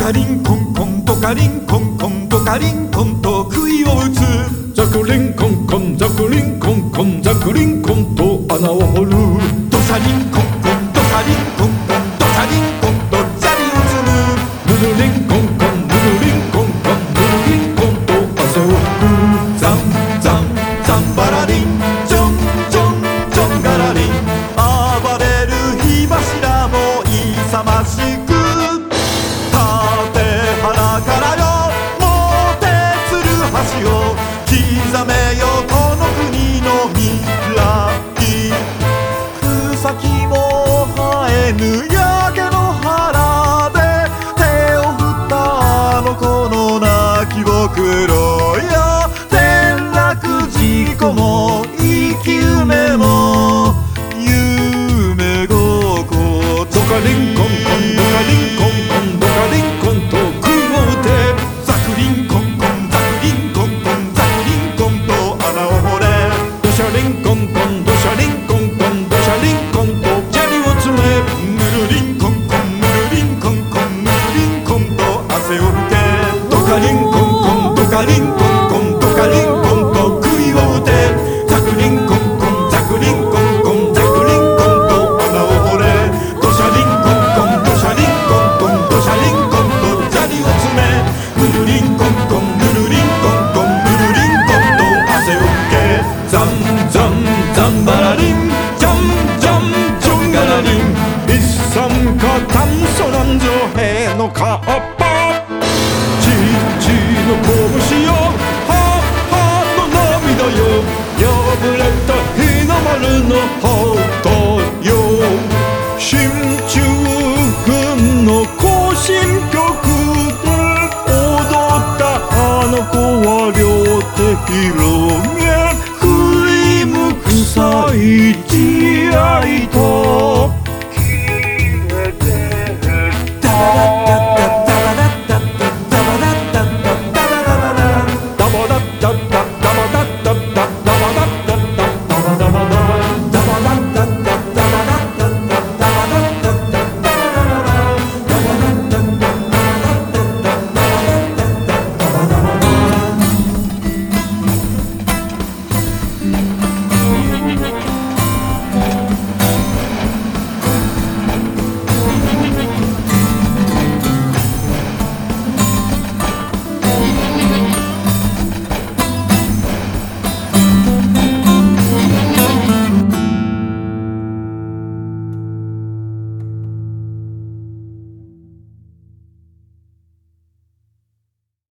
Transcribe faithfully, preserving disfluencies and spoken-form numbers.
カリンコンコンドカリンコンコンドカリンコンと杭を打つ。 ザクリンコンコンザクリンコンコンザクリンコンと穴を掘る。 ドサリンコンコンドサリンコンコンドサリンコンと砂利を積む。 ヌルリンコンコンヌルリンコンコンヌルリンコンと汗を拭く。 ザンザンザンバラリンジョンジョンジョンガラリン。暴れる火柱も勇ましく。立原からよもてつる橋を刻めよこの国の未来。草木も生えぬ焼け野原で手を振ったあの子の泣きぼくろよ。転落事故も生き埋めも夢ごこ。 ドカリンコンコンドカリンコンコンドカリンコンと杭を打て。 ザクリンコンコンザクリンコンコンザクリンコンと穴を掘れ。 ドシャリンコンコンドシャリンコンコンドシャリンコンと砂利を詰め。 ヌルリンコンコンヌルリンコンコンヌルリンコンと汗を拭け。ドカリンコンコンドカリンコンコンドカリンコンと杭を打て。ザクリンコンコンザクリンコンコンザクリンコンと穴を掘れ。ドシャリンコンコンドシャリンコンコンドシャリンコンと砂利を詰め。ヌルリンコンコンヌルリンコンコンヌルリンコンと汗を拭け。ザンザンザンバラリンジョンジョンジョンガラリン。 一酸化炭素なんぞへのカッパ。ちっちの拳よははの涙よ。破れた日の丸の旗よ。進駐軍の行進曲で踊ったあの子は両手広げ振り向く最地愛と消えてる。 ダダダ